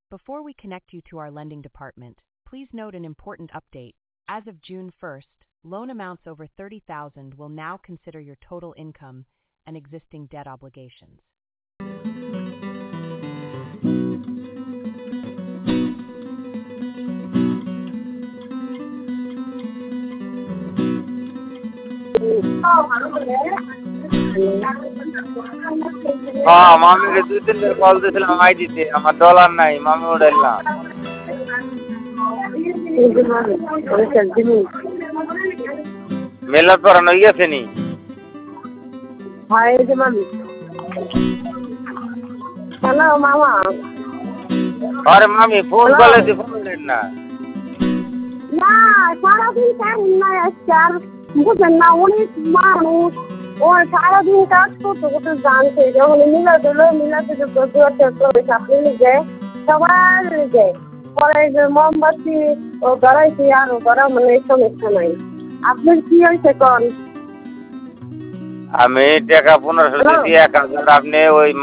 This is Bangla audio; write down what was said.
Before we connect you to our lending department, please note an important update. As of June 1st, loan amounts over $30,000 will now consider your total income and existing debt obligations. হ্যাঁ মামিকে 2-3 বার কল দিয়েছিলাম আইডিতে আমার ডলার নাই মামি উঠাইলাম মেলার পড়ানো গেছে নি হ্যালো মামা আরে মামি ফোন করলে তুই ফোন দেন না না সারাদিন কাজ নাই আজকে আর বুঝেন না অনেক মানুষ ও সারাদিন কাজ করতে করতে জানছে যখন মিলাতে আপনি লিখে সবার লিখে পরে যে মোমবাতি ও ধরাইছি আর ধরা মানে সমস্যা নাই আপনার কি হয়েছে কন আমি টাকা 1500 দিয়ে 1000 আপনি ওই